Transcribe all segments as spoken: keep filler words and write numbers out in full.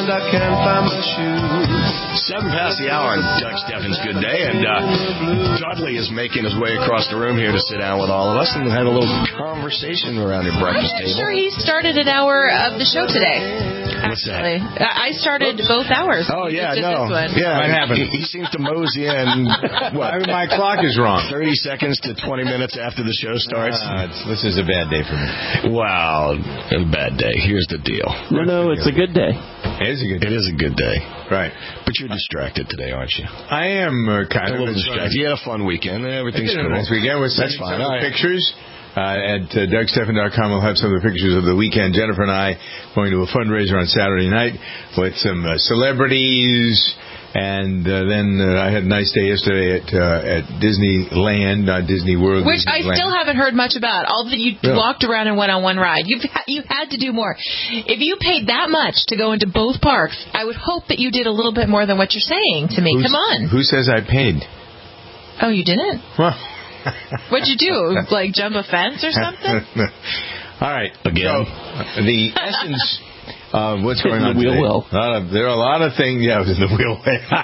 and I can't find my shoes. Seven past the hour on Doug Steffens' Good Day, and uh, Dudley is making his way across the room here to sit down with all of us and have a little conversation around your breakfast I'm table. sure he started an hour of the show today. What's that? I started both hours. Oh, yeah, Just no. This one. Yeah, what happened? He, he seems to mosey in, what? I mean, my clock is wrong. thirty seconds to twenty minutes after the show starts. Uh, this is a bad day for me. Wow, a bad day. Here's the deal. No, no, it's a good day. It is a good day. It is a good day. Right. But you're distracted today, aren't you? I am uh, kind A of little distracted. You had a fun weekend. Everything's I did cool. a nice weekend. We're That's sending fine. some All of the right. pictures. Uh, at uh, Doug Steffen dot com, we'll have some of the pictures of the weekend. Jennifer and I going to a fundraiser on Saturday night with some uh, celebrities. And uh, then uh, I had a nice day yesterday at uh, at Disneyland, not Disney World. Which I Disneyland. still haven't heard much about. All that you Yeah. walked around and went on one ride. You've ha- you had to do more. If you paid that much to go into both parks, I would hope that you did a little bit more than what you're saying to me. Who's- Come on. Who says I paid? Oh, you didn't? Well, What'd you do? Like jump a fence or something? All right. Again. So, the essence of what's going on The wheel today. well. A lot of, there are a lot of things. Yeah, it was in the wheel well.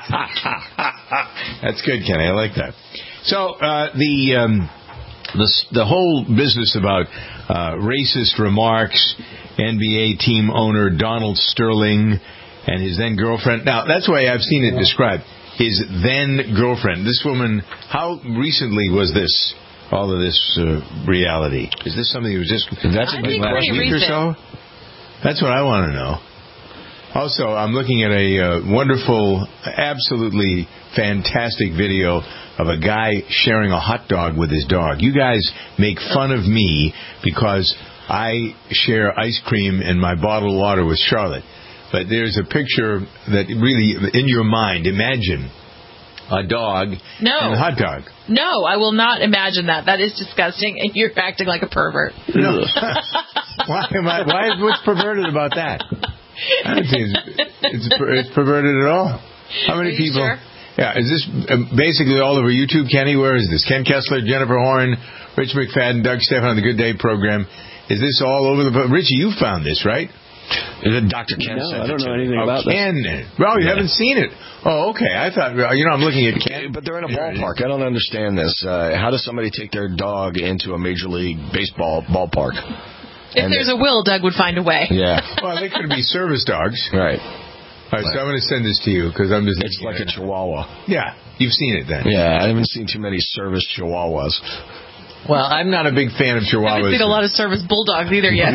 That's good, Kenny. I like that. So uh, the, um, the the whole business about uh, racist remarks, N B A team owner Donald Sterling and his then girlfriend. Now, that's the way I've seen it described. His then girlfriend. This woman, how recently was this, all of this uh, reality? Is this something that was just That's I a big think last pretty week or recent. so? That's what I want to know. Also, I'm looking at a uh, wonderful, absolutely fantastic video of a guy sharing a hot dog with his dog. You guys make fun of me because I share ice cream and my bottled water with Charlotte. But there's a picture that really, in your mind, imagine a dog No. and a hot dog. No, I will not imagine that. That is disgusting, and you're acting like a pervert. No. why am I? Why? What's perverted about that? I don't think it's, it's, per- it's perverted at all. How many Are you people? sure? Yeah, is this uh, basically all over YouTube, Kenny? Where is this? Ken Kessler, Jennifer Horn, Rich McFadden, Doug Steffen on the Good Day program. Is this all over the? Richie, you found this, right? Doctor Ken No, sent I don't it to know me. anything Oh, about this. Ken. Well, you Yeah. haven't seen it. Oh, okay. I thought, you know, I'm looking at Ken. But they're in a ballpark. I don't understand this. Uh, how does somebody take their dog into a Major League Baseball ballpark? If And there's a will, Doug would find a way. Yeah. Well, they could be service dogs. Right. All right, so I'm going to send this to you because I'm just. It's like a Chihuahua. Yeah, you've seen it then. Yeah, I haven't seen too many service Chihuahuas. Well, I'm not a big fan of I Chihuahuas. haven't seen a lot of service bulldogs either yet.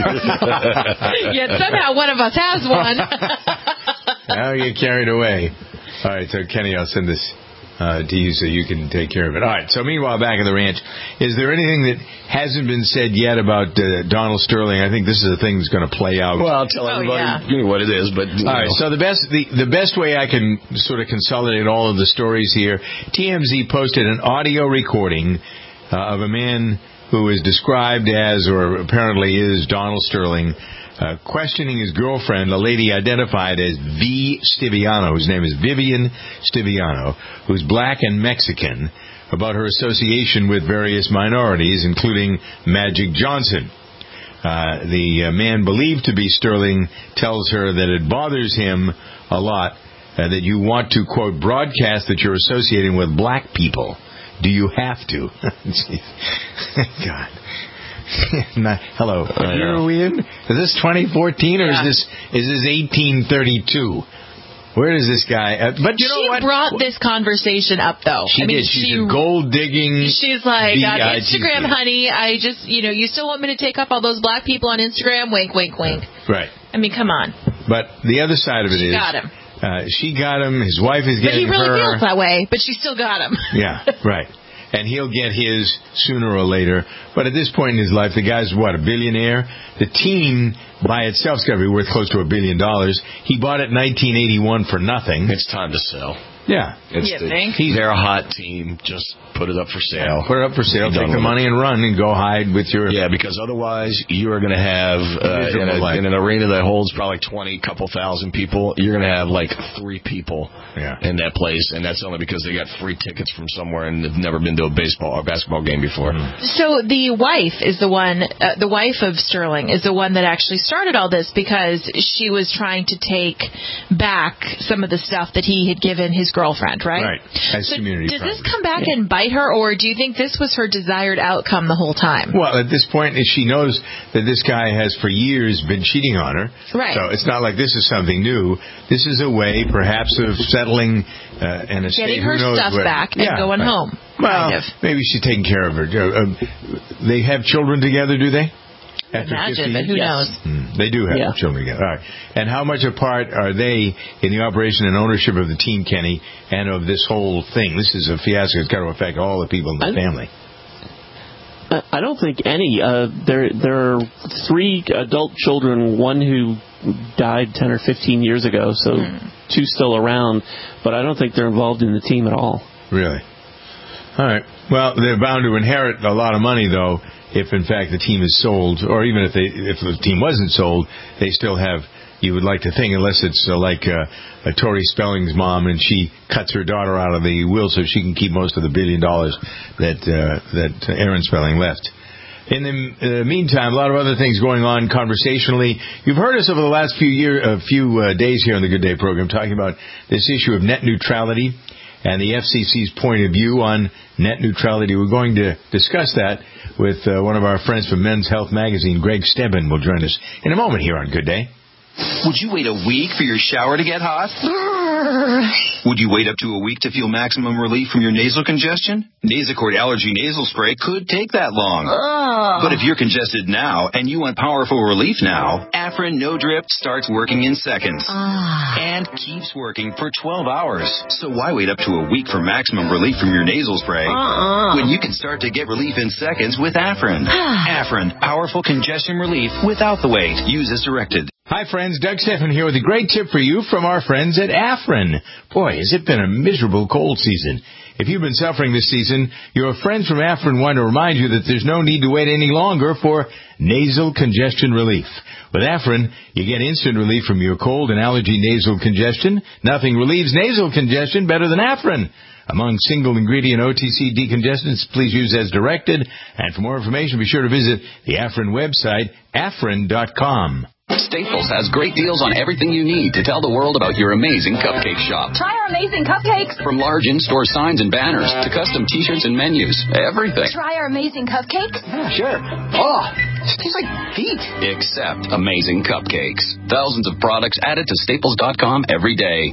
Yet somehow one of us has one. Now you get carried away. All right, so Kenny, I'll send this uh, to you so you can take care of it. All right, so meanwhile, back at the ranch, is there anything that hasn't been said yet about uh, Donald Sterling? I think this is a thing that's going to play out. Well, I'll tell Oh, everybody yeah. what it is, but... you All right, know. so the best the, the best way I can sort of consolidate all of the stories here, T M Z posted an audio recording uh, of a man who is described as, or apparently is, Donald Sterling, uh, questioning his girlfriend, a lady identified as V. Stiviano, whose name is Vivian Stiviano, who's black and Mexican, about her association with various minorities, including Magic Johnson. Uh, the uh, man believed to be Sterling tells her that it bothers him a lot uh, that you want to, quote, broadcast that you're associating with black people. Do you have to? God. Not, hello. What year are we in? Is this twenty fourteen or Yeah. is this is this eighteen thirty-two? Where is this guy? Uh, but you know she what? brought this conversation up, though. She I mean, did. She's she, a gold digging. She's like, on B I T C. Instagram, honey, I just, you know, you still want me to take up all those black people on Instagram? Wink, wink, wink. Right. I mean, come on. But the other side of it She is, got him. Uh, she got him. His wife is But getting he really her. feels that way, but she still got him. Yeah, right. And he'll get his sooner or later. But at this point in his life, the guy's, what, a billionaire? The team by itself's got to be worth close to a billion dollars. He bought it in nineteen eighty-one for nothing. It's time to sell. Yeah. It's You the, think? They're a hot team. Just put it up for sale. Put it up for sale, Be take done the with money it. and run and go hide with your... Yeah, because otherwise you are going to have, uh, in, a, in an arena that holds probably twenty, couple thousand people, you're going to have like three people yeah. in that place, and that's only because they got free tickets from somewhere and they've never been to a baseball or basketball game before. Mm. So the wife is the one, uh, the wife of Sterling is the one that actually started all this because she was trying to take back some of the stuff that he had given his girlfriend, right? Right. As so community does private. this come back yeah. and bite her, or do you think this was her desired outcome the whole time? Well, at this point, she knows that this guy has for years been cheating on her. Right. So it's not like this is something new. This is a way, perhaps, of settling uh, an estate. Getting her Who knows stuff what. back and yeah, going right. home. Well, kind of. maybe she's taking care of her. Uh, they have children together, do they? After Imagine, fifty but who years? knows? Mm, they do have Yeah. children together. All right. And how much a part are they in the operation and ownership of the team, Kenny, and of this whole thing? This is a fiasco. It's got to affect all the people in the I, family. I don't think any. Uh, there, there are three adult children. One who died ten or fifteen years ago, so mm. two still around. But I don't think they're involved in the team at all. Really? All right. Well, they're bound to inherit a lot of money, though, if in fact the team is sold, or even if they if the team wasn't sold, they still have. You would like to think, unless it's uh, like uh, a Tori Spelling's mom, and she cuts her daughter out of the will so she can keep most of the billion dollars that uh, that Aaron Spelling left. In the uh, meantime, a lot of other things going on conversationally. You've heard us over the last few year, uh, few uh, days here on the Good Day program talking about this issue of net neutrality and the F C C's point of view on net neutrality. We're going to discuss that with uh, one of our friends from Men's Health Magazine, Greg Stebbin, will join us in a moment here on Good Day. Would you wait a week for your shower to get hot? Would you wait up to a week to feel maximum relief from your nasal congestion? Nasacort Allergy Nasal Spray could take that long. Ugh. But if you're congested now and you want powerful relief now, Afrin No Drip starts working in seconds. Ugh. And keeps working for twelve hours. So why wait up to a week for maximum relief from your nasal spray Uh-uh. when you can start to get relief in seconds with Afrin? Afrin, powerful congestion relief without the wait. Use as directed. Hi, friends. Doug Stephan here with a great tip for you from our friends at Afrin. Boy, has it been a miserable cold season. If you've been suffering this season, your friends from Afrin want to remind you that there's no need to wait any longer for nasal congestion relief. With Afrin, you get instant relief from your cold and allergy nasal congestion. Nothing relieves nasal congestion better than Afrin. Among single-ingredient O T C decongestants, please use as directed. And for more information, be sure to visit the Afrin website, afrin dot com. Staples has great deals on everything you need to tell the world about your amazing cupcake shop. Try our amazing cupcakes. From large in-store signs and banners to custom T-shirts and menus, everything. Try our amazing cupcakes. Yeah, sure. Oh, this tastes like feet. Except amazing cupcakes. Thousands of products added to Staples dot com every day.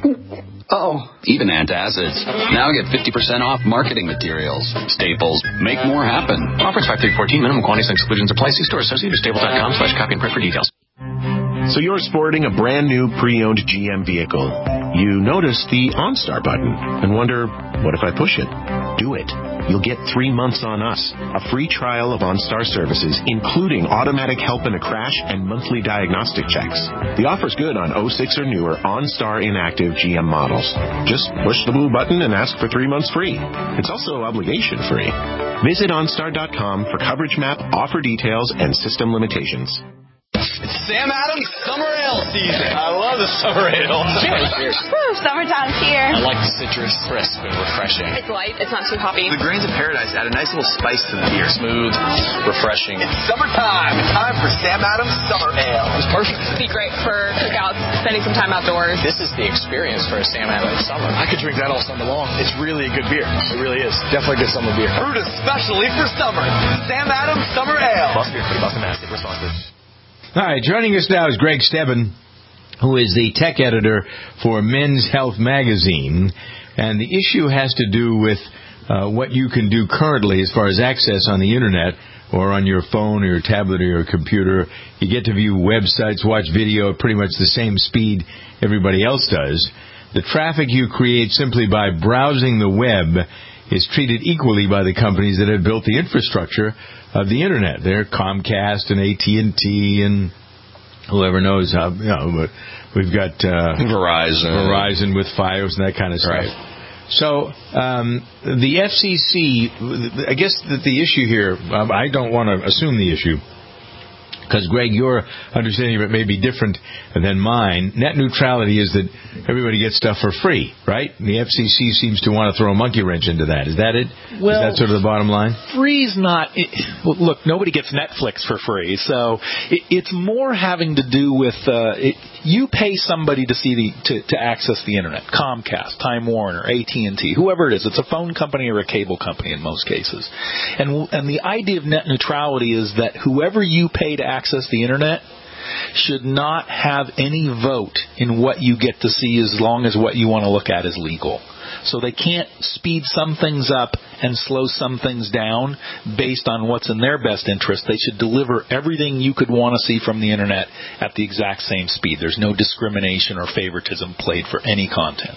Oh, even antacids. Now get fifty percent off marketing materials. Staples, make more happen. Offers five through fourteen. Minimum quantities and exclusions apply. See store associated with Staples dot com slash copy and print for details. So you're sporting a brand new pre-owned G M vehicle. You notice the OnStar button and wonder, what if I push it? Do it. You'll get three months on us. A free trial of OnStar services, including automatic help in a crash and monthly diagnostic checks. The offer's good on oh six or newer OnStar inactive G M models. Just push the blue button and ask for three months free. It's also obligation free. Visit OnStar dot com for coverage map, offer details, and system limitations. It's Sam Adams Summer Ale season. I love the summer ale. Cheers. Cheers. Woo, summertime's here. I like the citrus, crisp and refreshing. It's light. It's not too hoppy. The grains of paradise add a nice little spice to the beer. Smooth, refreshing. It's summertime. It's time for Sam Adams Summer Ale. It's perfect. It'd be great for cookouts, spending some time outdoors. This is the experience for a Sam Adams summer. I could drink that all summer long. It's really a good beer. It really is. Definitely good summer beer. Brewed especially for summer. Sam Adams Summer Ale. Boston beer, Boston Mass, responsive. All right, joining us now is Greg Stebbin, who is the tech editor for Men's Health Magazine. And the issue has to do with uh, what you can do currently as far as access on the Internet or on your phone or your tablet or your computer. You get to view websites, watch video at pretty much the same speed everybody else does. The traffic you create simply by browsing the web is treated equally by the companies that have built the infrastructure of the Internet. They're Comcast and A T and T and whoever knows how, you know, but we've got uh, Verizon. Verizon with Fios and that kind of stuff. Right. So um, the F C C, I guess that the issue here, um, I don't want to assume the issue, because, Greg, your understanding of it may be different than mine. Net neutrality is that everybody gets stuff for free, right? And the F C C seems to want to throw a monkey wrench into that. Is that it? Well, is that sort of the bottom line? Free's not... It, well, look, nobody gets Netflix for free, so it, it's more having to do with... Uh, it, you pay somebody to see the to, to access the Internet. Comcast, Time Warner, A T and T, whoever it is. It's a phone company or a cable company in most cases. And and the idea of net neutrality is that whoever you pay to access the Internet should not have any vote in what you get to see as long as what you want to look at is legal. So they can't speed some things up and slow some things down based on what's in their best interest. They should deliver everything you could want to see from the Internet at the exact same speed. There's no discrimination or favoritism played for any content.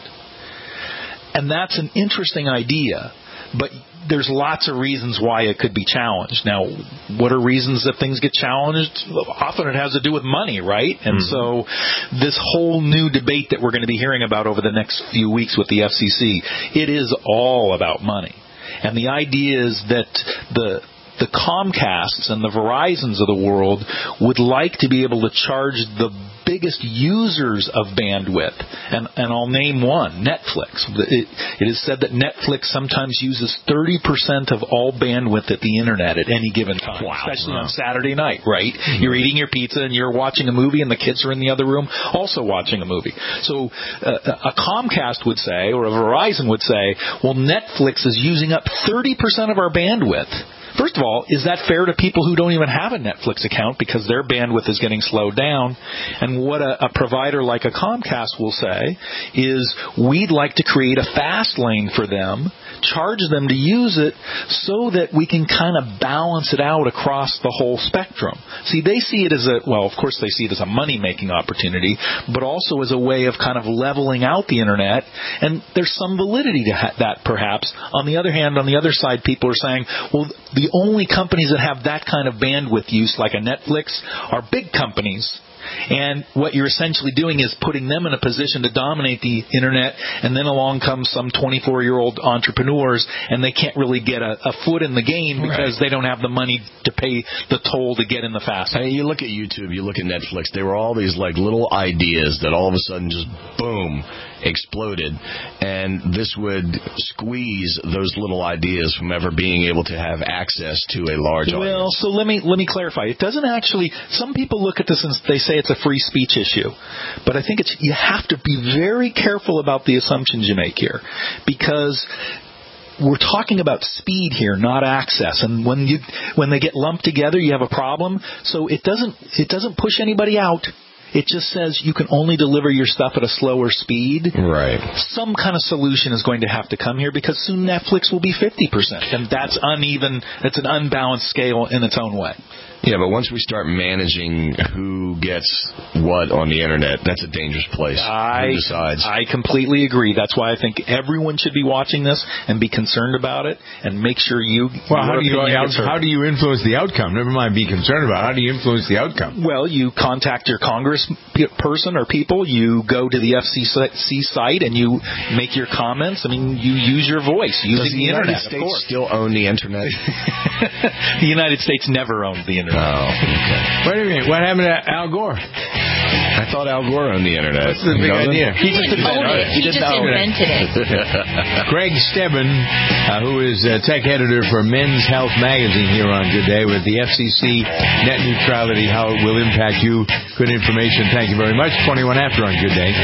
And that's an interesting idea, but there's lots of reasons why it could be challenged. Now, what are reasons that things get challenged? Often it has to do with money, right? And mm-hmm. so this whole new debate that we're going to be hearing about over the next few weeks with the F C C, it is all about money. And the idea is that the the Comcasts and the Verizons of the world would like to be able to charge the biggest users of bandwidth, and, and I'll name one, Netflix. It, it is said that Netflix sometimes uses thirty percent of all bandwidth at the Internet at any given time, wow. especially wow. on Saturday night, right? Mm-hmm. You're eating your pizza and you're watching a movie and the kids are in the other room also watching a movie. So uh, a Comcast would say, or a Verizon would say, well, Netflix is using up thirty percent of our bandwidth. First of all, is that fair to people who don't even have a Netflix account because their bandwidth is getting slowed down? And what a, a provider like a Comcast will say is, we'd like to create a fast lane for them, charge them to use it so that we can kind of balance it out across the whole spectrum. See, they see it as a, well, of course they see it as a money-making opportunity, but also as a way of kind of leveling out the Internet, and there's some validity to ha- that perhaps. On the other hand, on the other side, people are saying, well, the only companies that have that kind of bandwidth use, like a Netflix, are big companies. And what you're essentially doing is putting them in a position to dominate the Internet, and then along comes some twenty-four-year-old entrepreneurs, and they can't really get a, a foot in the game because right. they don't have the money to pay the toll to get in the fast. I mean, you look at YouTube, you look at Netflix, they were all these like little ideas that all of a sudden just boom, exploded, and this would squeeze those little ideas from ever being able to have access to a large audience. Well, so let me let me clarify. It doesn't actually. Some people look at this and they say it's a free speech issue, but I think it's you have to be very careful about the assumptions you make here, because we're talking about speed here, not access. And when you when they get lumped together, you have a problem. So it doesn't it doesn't push anybody out. It just says you can only deliver your stuff at a slower speed. Right. Some kind of solution is going to have to come here, because soon Netflix will be fifty percent. And that's uneven. It's an unbalanced scale in its own way. Yeah, but once we start managing who gets what on the Internet, that's a dangerous place. I, who decides? I completely agree. That's why I think everyone should be watching this and be concerned about it and make sure you... Well, how do you, how do you influence the outcome? Never mind be concerned about it. How do you influence the outcome? Well, you contact your Congress person or people. You go to the F C C site and you make your comments. I mean, you use your voice using Does the, the Internet, United States of course. Still own the Internet? The United States never owned the Internet. Oh, okay. Wait a minute. What happened to Al Gore? I thought Al Gore owned the Internet. That's the big idea. He just invented it. He just invented it. Greg Stebbin, uh, who is uh, tech editor for Men's Health magazine here on Good Day, with the F C C net neutrality, how it will impact you. Good information. Thank you very much. twenty-one after on Good Day.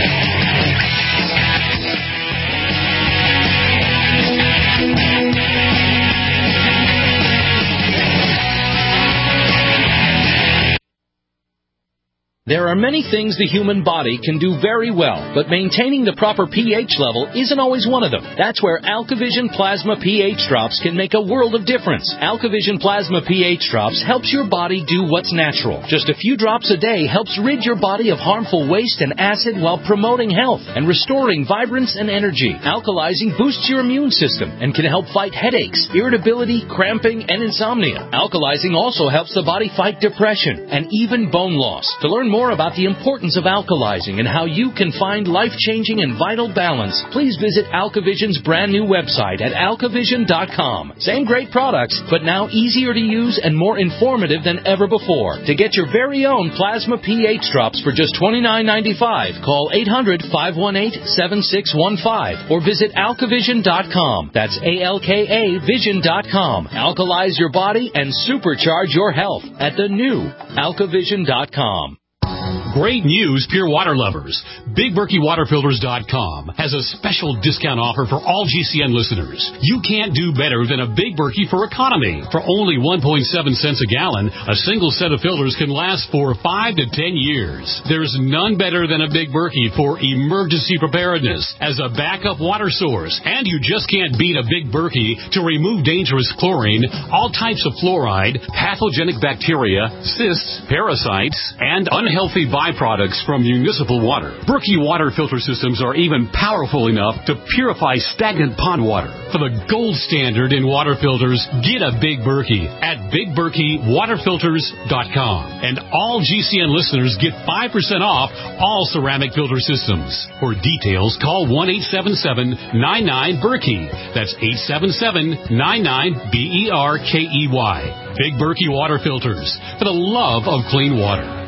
There are many things the human body can do very well, but maintaining the proper pH level isn't always one of them. That's where AlkaVision Plasma pH Drops can make a world of difference. AlkaVision Plasma pH Drops helps your body do what's natural. Just a few drops a day helps rid your body of harmful waste and acid while promoting health and restoring vibrance and energy. Alkalizing boosts your immune system and can help fight headaches, irritability, cramping, and insomnia. Alkalizing also helps the body fight depression and even bone loss. To learn more about the importance of alkalizing and how you can find life-changing and vital balance, please visit AlkaVision's brand new website at alkavision dot com. Same great products, but now easier to use and more informative than ever before. To get your very own plasma pH drops for just twenty-nine ninety-five, call eight hundred, five one eight, seven six one five or visit alkavision dot com. That's A L K A vision dot com. Alkalize your body and supercharge your health at the new alkavision dot com. Great news, Pure Water lovers. Big Berkey Water Filters dot com has a special discount offer for all G C N listeners. You can't do better than a Big Berkey for economy. For only one point seven cents a gallon, a single set of filters can last for five to ten years. There's none better than a Big Berkey for emergency preparedness as a backup water source. And you just can't beat a Big Berkey to remove dangerous chlorine, all types of fluoride, pathogenic bacteria, cysts, parasites, and unhealthy byproducts from municipal water. Berkey water filter systems are even powerful enough to purify stagnant pond water. For the gold standard in water filters, get a Big Berkey at Big Berkey Water Filters dot com. And all G C N listeners get five percent off all ceramic filter systems. For details, call one eight seven seven, nine nine, Berkey. That's eight seven seven, nine nine, B E R K E Y. Big Berkey Water Filters, for the love of clean water.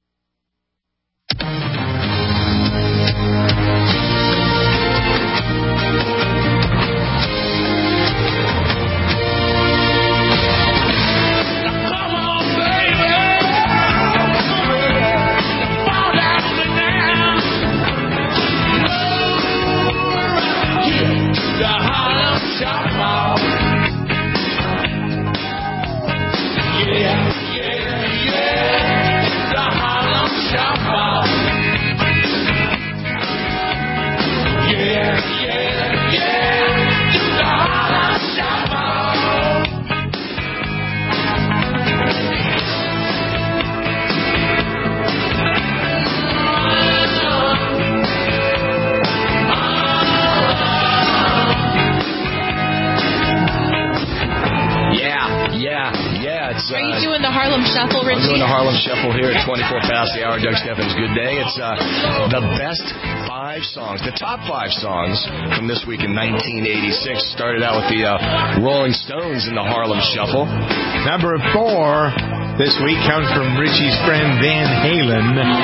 Shuffle here at twenty-four past the hour. Doug Steffens, good day. It's uh, the best five songs, the top five songs from this week in nineteen eighty-six. Started out with the uh, Rolling Stones in the Harlem Shuffle. Number four this week comes from Richie's friend Van Halen.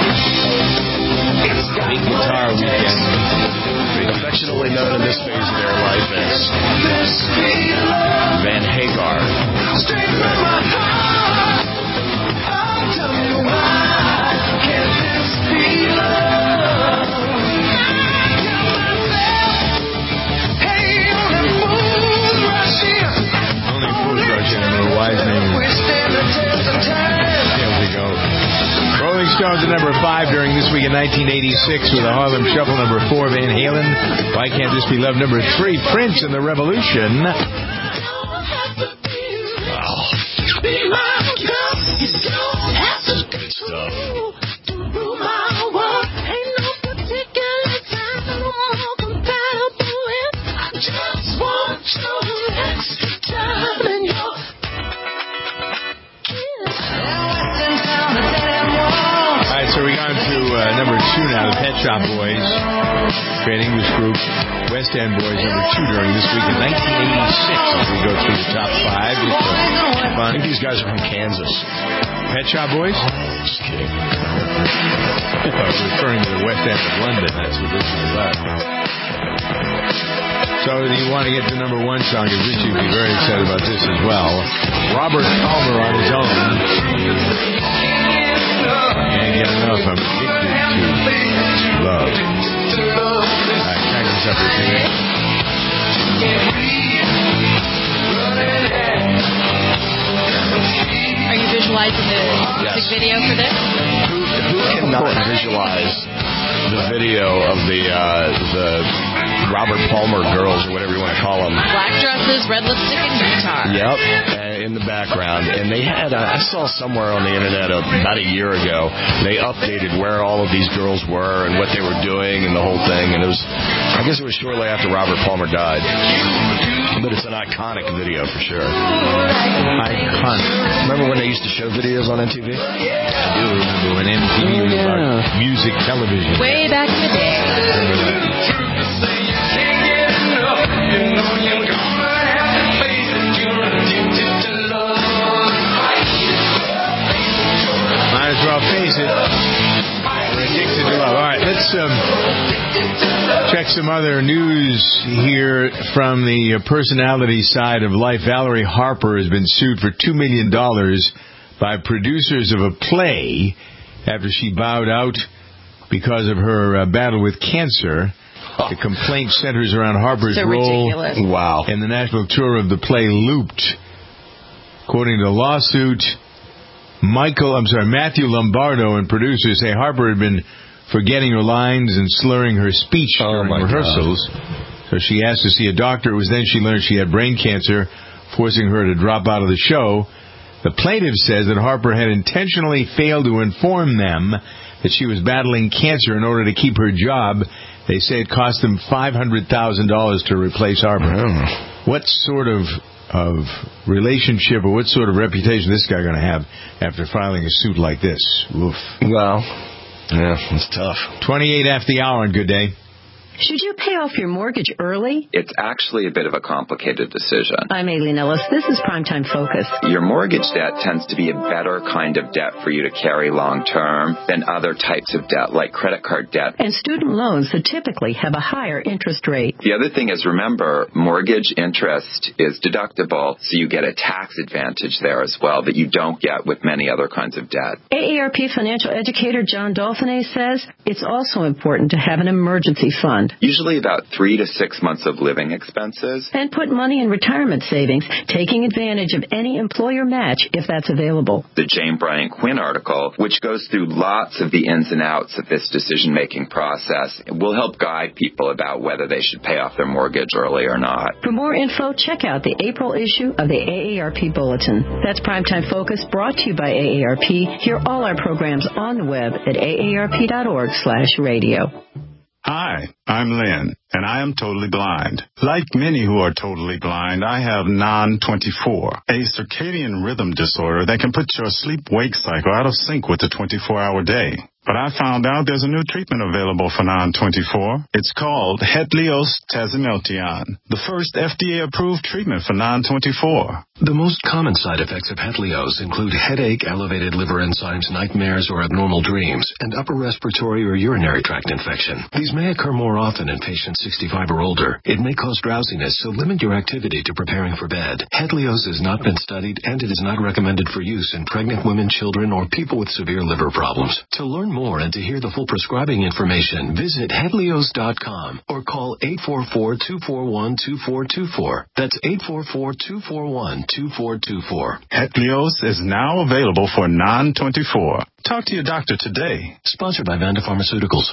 Big Guitar Weekend. Affectionately known in this phase of their life as Van Hagar. Rolling Stones at number five during this week in nineteen eighty-six with the Harlem Shuffle. Number four, Van Halen. Why Can't This Be Love? Number three, Prince and the Revolution. Oh. Good stuff. So we got to uh, number two now, the Pet Shop Boys, great English group. West End Boys, number two during this week in nineteen eighty-six. As we go through the top five, I think these guys are from Kansas. Pet Shop Boys? Just kidding. I was referring to the West End of London. That's what this is about. So you want to get to number one song, and Richie would be very excited about this as well. Robert Palmer on his own. Can't get enough. I'm addicted to love. Alright, crank this up here. Are you visualizing the music Yes. video for this? Who, who cannot visualize the video of the uh, the Robert Palmer girls, or whatever you want to call them? Black dresses, red lipstick, and guitar. Yep, uh, in the background. And they had, uh, I saw somewhere on the internet about a year ago, they updated where all of these girls were and what they were doing and the whole thing. And it was, I guess it was shortly after Robert Palmer died. But it's an iconic video for sure. Iconic. Remember when they used to show videos on M T V? I do remember when M T V was music television. Way back in the day. Might as well face it. We're addicted to love. All right, let's um, check some other news here from the personality side of life. Valerie Harper has been sued for two million dollars by producers of a play after she bowed out because of her uh, battle with cancer. The complaint centers around Harper's so role wow. in the national tour of the play Looped. According to the lawsuit, Michael, I'm sorry, Matthew Lombardo and producers say Harper had been forgetting her lines and slurring her speech oh during rehearsals. God. So she asked to see a doctor. It was then she learned she had brain cancer, forcing her to drop out of the show. The plaintiff says that Harper had intentionally failed to inform them that she was battling cancer in order to keep her job. They say it cost them five hundred thousand dollars to replace Harper. What sort of of relationship or what sort of reputation this guy going to have after filing a suit like this? Oof. Well, yeah, it's tough. twenty-eight after the hour, and good day. Should you pay off your mortgage early? It's actually a bit of a complicated decision. I'm Aileen Ellis. This is Primetime Focus. Your mortgage debt tends to be a better kind of debt for you to carry long term than other types of debt, like credit card debt. And student loans that typically have a higher interest rate. The other thing is, remember, mortgage interest is deductible, so you get a tax advantage there as well that you don't get with many other kinds of debt. A A R P financial educator John Dolphinet says it's also important to have an emergency fund. Usually about three to six months of living expenses. And put money in retirement savings, taking advantage of any employer match if that's available. The Jane Bryant Quinn article, which goes through lots of the ins and outs of this decision-making process, will help guide people about whether they should pay off their mortgage early or not. For more info, check out the April issue of the A A R P Bulletin. That's Primetime Focus, brought to you by A A R P. Hear all our programs on the web at A A R P dot org slash radio. Hi, I'm Lynn, and I am totally blind. Like many who are totally blind, I have non twenty-four, a circadian rhythm disorder that can put your sleep-wake cycle out of sync with the twenty-four hour day. But I found out there's a new treatment available for non twenty-four. It's called Hetlioz Tazimiltion, the first F D A-approved treatment for non twenty-four. The most common side effects of Hetlioz include headache, elevated liver enzymes, nightmares or abnormal dreams, and upper respiratory or urinary tract infection. These may occur more often in patients sixty-five or older. It may cause drowsiness, so limit your activity to preparing for bed. Hetlioz has not been studied, and it is not recommended for use in pregnant women, children, or people with severe liver problems. To learn more and to hear the full prescribing information, visit Hetlioz dot com or call eight four four, two four one, two four two four. That's eight four four, two four one, two four two four. Hetlioz is now available for non twenty-four. Talk to your doctor today. Sponsored by Vanda Pharmaceuticals.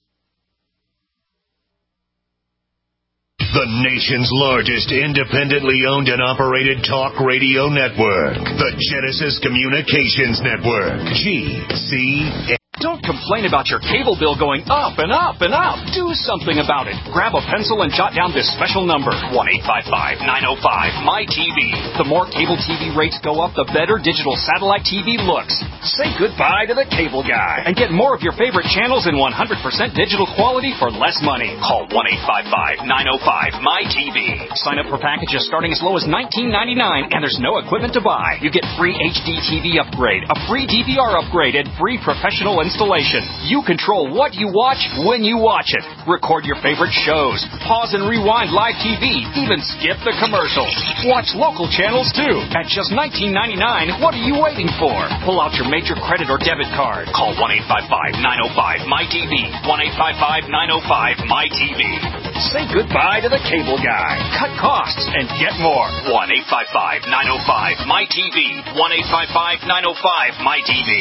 The nation's largest independently owned and operated talk radio network. The Genesis Communications Network. G C N. Don't complain about your cable bill going up and up and up. Do something about it. Grab a pencil and jot down this special number, one eight five five, nine oh five, M Y T V. The more cable T V rates go up, the better digital satellite T V looks. Say goodbye to the cable guy and get more of your favorite channels in one hundred percent digital quality for less money. Call one eight five five, nine oh five, M Y T V. Sign up for packages starting as low as nineteen ninety-nine, and there's no equipment to buy. You get free H D T V upgrade, a free D V R upgrade, and free professional installation. You control what you watch when you watch it. Record your favorite shows. Pause and rewind live T V. Even skip the commercials. Watch local channels too. At just nineteen ninety-nine, what are you waiting for? Pull out your major credit or debit card. Call one eight five five, nine oh five, M Y T V. one eight five five, nine oh five, M Y T V. Say goodbye to the cable guy. Cut costs and get more. one eight five five, nine oh five, M Y T V. one eight five five, nine oh five, M Y T V.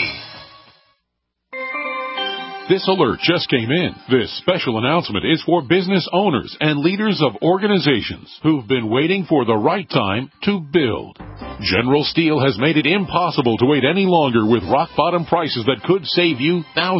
This alert just came in. This special announcement is for business owners and leaders of organizations who've been waiting for the right time to build. General Steel has made it impossible to wait any longer with rock-bottom prices that could save you thousands.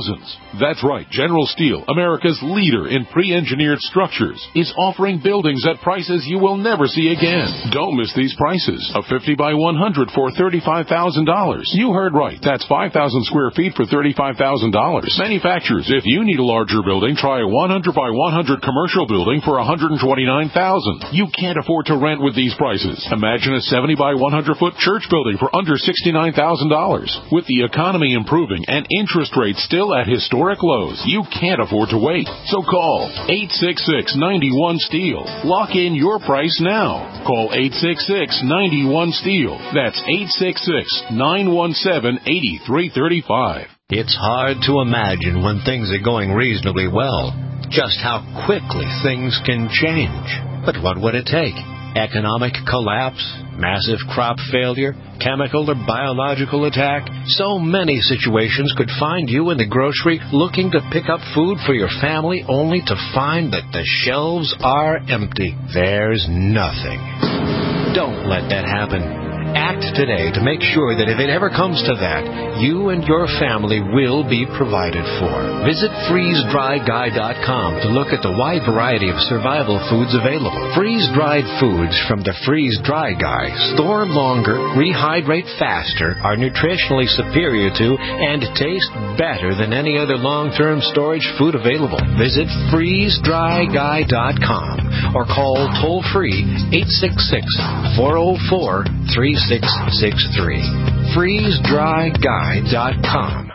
That's right. General Steel, America's leader in pre-engineered structures, is offering buildings at prices you will never see again. Don't miss these prices. A fifty by one hundred for thirty-five thousand dollars. You heard right. That's five thousand square feet for thirty-five thousand dollars. Manufacturers, if you need a larger building, try a one hundred by one hundred commercial building for one hundred twenty-nine thousand dollars. You can't afford to rent with these prices. Imagine a seventy by one hundred foot church building for under sixty-nine thousand dollars. With the economy improving and interest rates still at historic lows, you can't afford to wait. So call eight six six, nine one, STEEL. Lock in your price now. Call eight six six, nine one, STEEL. That's eight six six, nine one seven, eight three three five. It's hard to imagine when things are going reasonably well just how quickly things can change. But what would it take? Economic collapse? Massive crop failure? Chemical or biological attack? So many situations could find you in the grocery looking to pick up food for your family only to find that the shelves are empty. There's nothing. Don't let that happen. Act today to make sure that if it ever comes to that, you and your family will be provided for. Visit freeze dry guy dot com to look at the wide variety of survival foods available. Freeze-dried foods from the Freeze Dry Guy store longer, rehydrate faster, are nutritionally superior to, and taste better than any other long-term storage food available. Visit freeze dry guy dot com or call toll-free eight six six, four oh four, three six six three. freeze dry guy dot com.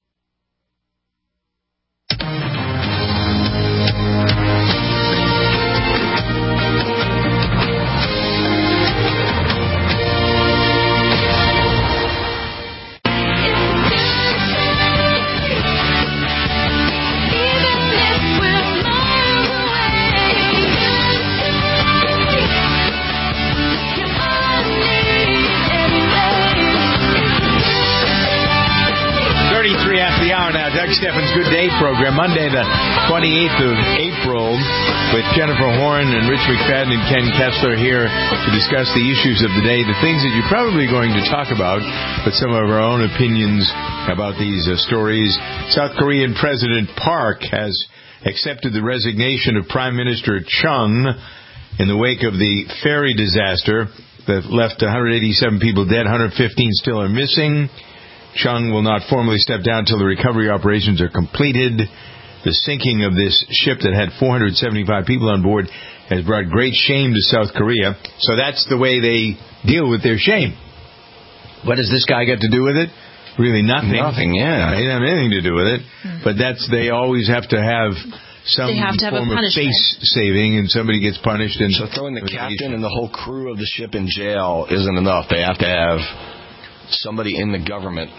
Doug Steffens' Good Day program, Monday the twenty-eighth of April, with Jennifer Horn and Rich McFadden and Ken Kessler here to discuss the issues of the day, the things that you're probably going to talk about, but some of our own opinions about these uh, stories. South Korean President Park has accepted the resignation of Prime Minister Chung in the wake of the ferry disaster that left one hundred eighty-seven people dead, one hundred fifteen still are missing. Chung will not formally step down until the recovery operations are completed. The sinking of this ship that had four hundred seventy-five people on board has brought great shame to South Korea. So that's the way they deal with their shame. What does this guy get to do with it? Really nothing. Nothing, yeah. They don't have anything to do with it. Mm-hmm. But that's they always have to have some they have to have form a of face saving, and somebody gets punished. And so throwing the captain and the whole crew of the ship in jail isn't enough. They have to have somebody in the government.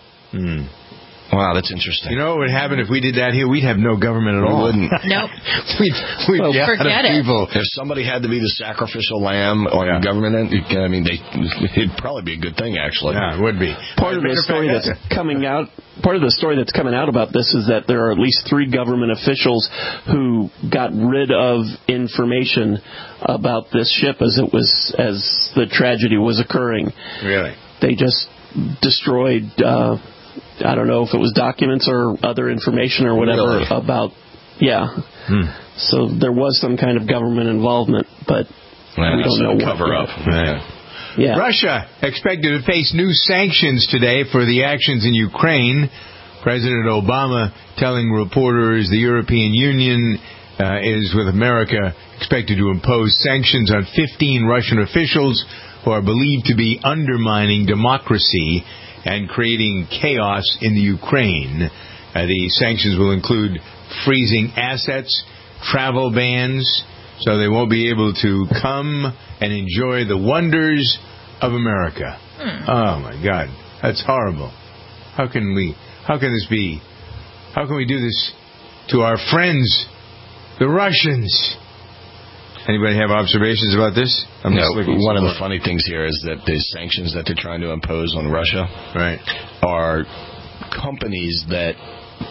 Hmm. Wow, that's interesting. You know what would happen if we did that here? We'd have no government at we all. Wouldn't. Nope. we'd we'd well, get forget out of people. If somebody had to be the sacrificial lamb on yeah. government, I mean, they, it'd probably be a good thing, actually. Yeah, it would be. Part of the story that's coming out. Part of the story that's coming out about this is that there are at least three government officials who got rid of information about this ship as it was as the tragedy was occurring. Really? They just destroyed. Uh, I don't know if it was documents or other information or whatever really? about, yeah. Hmm. So there was some kind of government involvement, but well, we don't know what. Cover up. Yeah. Yeah. Russia expected to face new sanctions today for the actions in Ukraine. President Obama telling reporters the European Union uh, is, with America, expected to impose sanctions on fifteen Russian officials who are believed to be undermining democracy and creating chaos in the Ukraine. Uh, the sanctions will include freezing assets, travel bans, so they won't be able to come and enjoy the wonders of America. Hmm. Oh, my God. That's horrible. How can we, how can this be? How can we do this to our friends, the Russians? Anybody have observations about this? I'm no, one of the funny things here is that the sanctions that they're trying to impose on Russia right. are companies that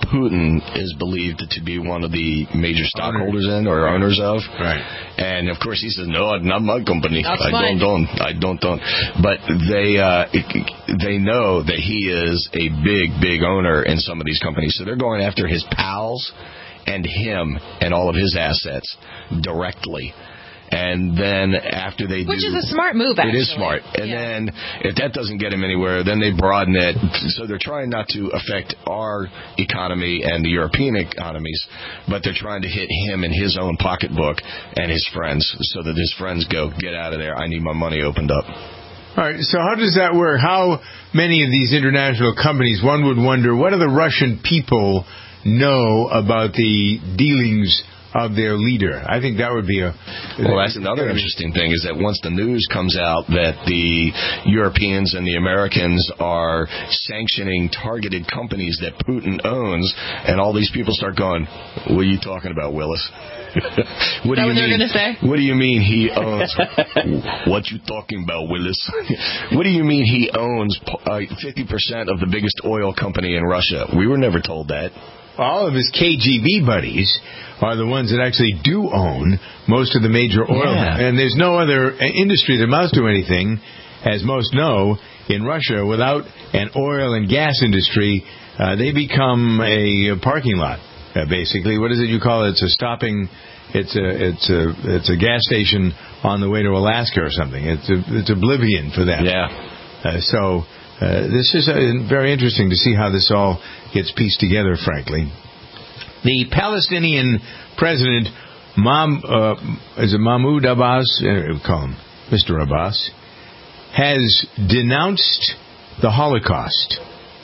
Putin is believed to be one of the major stockholders in or owners of. Right. And of course he says, no, not my company. That's I fine. don't, don't, I don't, don't. But they, uh, they know that he is a big, big owner in some of these companies. So they're going after his pals and him and all of his assets directly. And then after they Which do... is a smart move, actually. It is smart. And yeah. then if that doesn't get him anywhere, then they broaden it. So they're trying not to affect our economy and the European economies, but they're trying to hit him in his own pocketbook and his friends so that his friends go, get out of there. I need my money opened up. All right, so how does that work? How many of these international companies, one would wonder, what do the Russian people know about the dealings of their leader? I think that would be a... Well, that's another interesting thing, is that once the news comes out that the Europeans and the Americans are sanctioning targeted companies that Putin owns, and all these people start going, what are you talking about, Willis? What do you what they're mean? Gonna say? What do you mean he owns? What you talking about, Willis? What do you mean he owns uh, fifty percent of the biggest oil company in Russia? We were never told that. All of his K G B buddies are the ones that actually do own most of the major oil. Yeah. And there's no other industry that amounts to anything, as most know, in Russia. Without an oil and gas industry, uh, they become a parking lot, uh, basically. What is it you call it? It's a stopping... It's a it's a it's a gas station on the way to Alaska or something. It's a, it's oblivion for them. Yeah. Uh, so uh, this is uh, very interesting to see how this all gets pieced together. Frankly, the Palestinian president, Mam, uh, is it Mahmoud Abbas? Uh, we call him Mister Abbas, has denounced the Holocaust.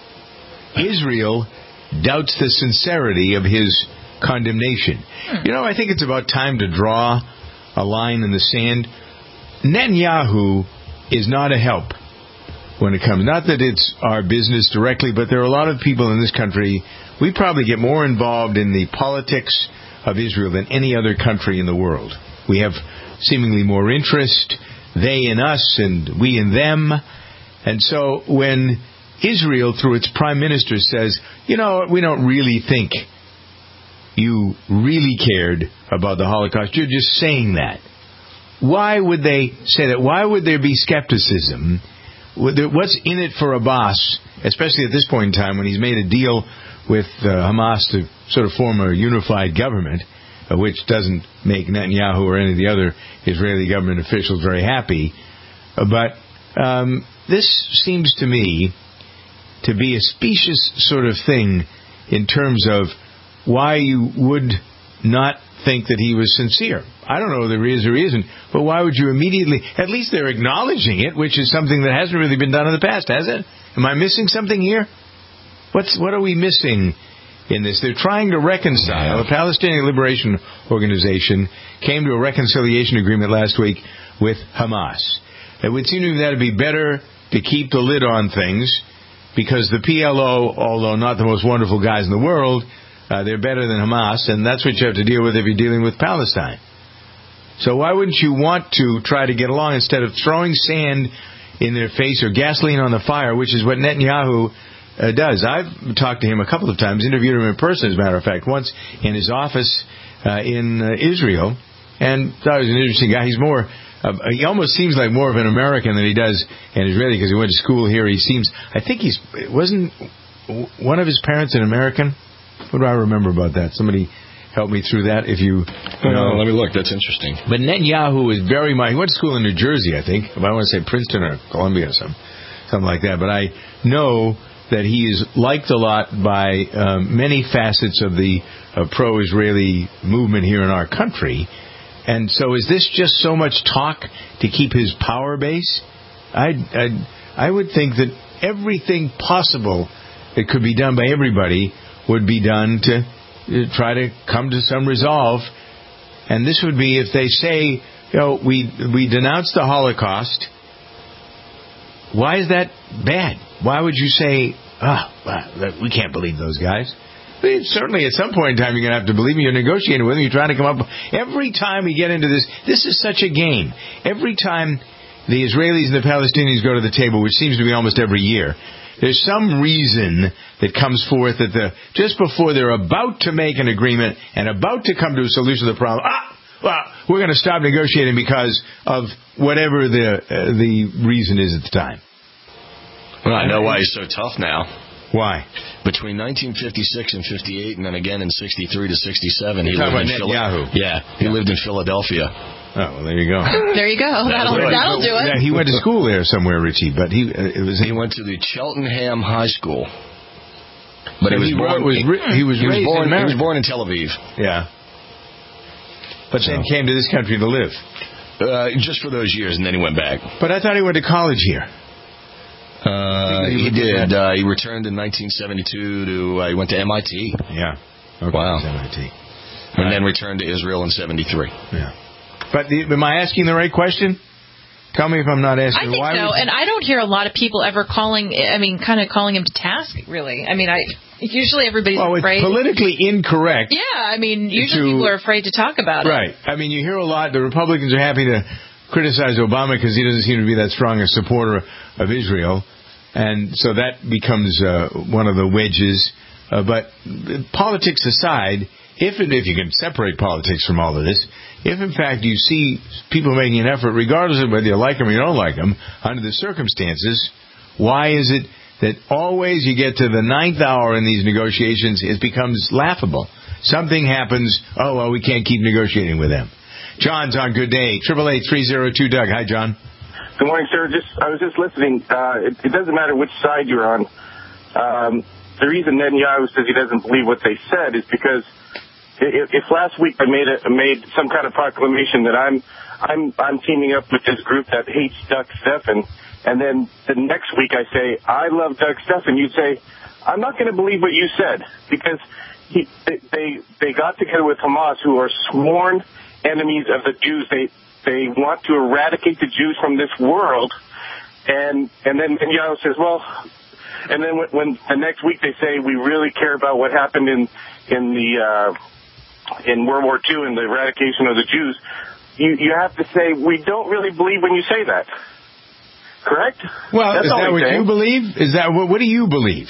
Israel doubts the sincerity of his condemnation. Hmm. You know, I think it's about time to draw a line in the sand. Netanyahu is not a help when it comes. Not that it's our business directly, but there are a lot of people in this country. We probably get more involved in the politics of Israel than any other country in the world. We have seemingly more interest, they in us and we in them. And so when Israel, through its prime minister, says, you know, we don't really think you really cared about the Holocaust, you're just saying that. Why would they say that? Why would there be skepticism? What's in it for Abbas, especially at this point in time when he's made a deal with uh, Hamas to sort of form a unified government, uh, which doesn't make Netanyahu or any of the other Israeli government officials very happy. Uh, but um, this seems to me to be a specious sort of thing in terms of why you would not think that he was sincere. I don't know if there is or isn't, but why would you immediately... At least they're acknowledging it, which is something that hasn't really been done in the past, has it? Am I missing something here? What's What are we missing in this? They're trying to reconcile. The Palestinian Liberation Organization came to a reconciliation agreement last week with Hamas. It would seem to me that it would be better to keep the lid on things, because the P L O, although not the most wonderful guys in the world, Uh, they're better than Hamas, and that's what you have to deal with if you're dealing with Palestine. So why wouldn't you want to try to get along instead of throwing sand in their face or gasoline on the fire, which is what Netanyahu uh, does? I've talked to him a couple of times, interviewed him in person, as a matter of fact, once in his office uh, in uh, Israel, and thought he was an interesting guy. He's more, uh, he almost seems like more of an American than he does an Israeli, because he went to school here. He seems, I think he's, wasn't one of his parents an American? What do I remember about that? Somebody help me through that if you... you know. No, let me look. That's interesting. But Netanyahu is very much... He went to school in New Jersey, I think. If I want to say Princeton or Columbia or something, something like that. But I know that he is liked a lot by um, many facets of the uh, pro-Israeli movement here in our country. And so is this just so much talk to keep his power base? I I would think that everything possible that could be done by everybody would be done to uh, try to come to some resolve. And this would be if they say, you know, we we denounce the Holocaust. Why is that bad? Why would you say, ah, oh, we can't believe those guys? I mean, certainly at some point in time you're going to have to believe me. You're negotiating with them. You're trying to come up. Every time we get into this, this is such a game. Every time the Israelis and the Palestinians go to the table, which seems to be almost every year, there's some reason that comes forth that the just before they're about to make an agreement and about to come to a solution to the problem, ah, well, we're going to stop negotiating because of whatever the uh, the reason is at the time. Well, I know why he's so tough now. Why? Between nineteen fifty-six and fifty-eight, and then again in sixty-three to sixty-seven, he You're lived talking in about Netanyahu. Phila- Yeah, he Yeah. lived in Philadelphia. Oh, well, there you go. There you go. That'll That'll that'll do it. Yeah, he went to school there somewhere, Richie, but he uh, it was He went to the Cheltenham High School. But So he was he born. was ri- he was he was raised born. in he was America. born in Tel Aviv. Yeah. But then came to this country to live. Uh, just for those years, and then he went back. But I thought he went to college here. Uh, he did. Uh, he returned in nineteen seventy-two to. Uh, he went to M I T. Yeah. Okay, Wow. M I T. And Right. then returned to Israel in seventy-three. Yeah. But the, am I asking the right question? Tell me if I'm not asking. I think Why so, would- and I don't hear a lot of people ever calling. I mean, kind of calling him to task. Really, I mean, I usually everybody's well, it's afraid. politically incorrect. Yeah, I mean, usually to- people are afraid to talk about it. Right. I mean, you hear a lot. The Republicans are happy to criticize Obama because he doesn't seem to be that strong a supporter of Israel. And so that becomes uh, one of the wedges. Uh, but politics aside, if and if you can separate politics from all of this, if in fact you see people making an effort, regardless of whether you like them or you don't like them, under the circumstances, why is it that always you get to the ninth hour in these negotiations, it becomes laughable? Something happens, oh, well, we can't keep negotiating with them. John's on Good Day, eight eight eight, three oh two, Doug. Hi, John. Good morning, sir. Just I was just listening. Uh, it, it doesn't matter which side you're on. Um, the reason Netanyahu says he doesn't believe what they said is because if, if last week I made a, made some kind of proclamation that I'm I'm I'm teaming up with this group that hates Doug Stephan, and then the next week I say I love Doug Stephan, you say I'm not going to believe what you said because he they, they they got together with Hamas, who are sworn enemies of the Jews. They they want to eradicate the Jews from this world, and and then Netanyahu says, well, and then when, when the next week they say we really care about what happened in in the uh, in World War Two and the eradication of the Jews, you you have to say we don't really believe when you say that. Correct? Well, That's is all that I'm what saying. you believe? Is that what, what do you believe?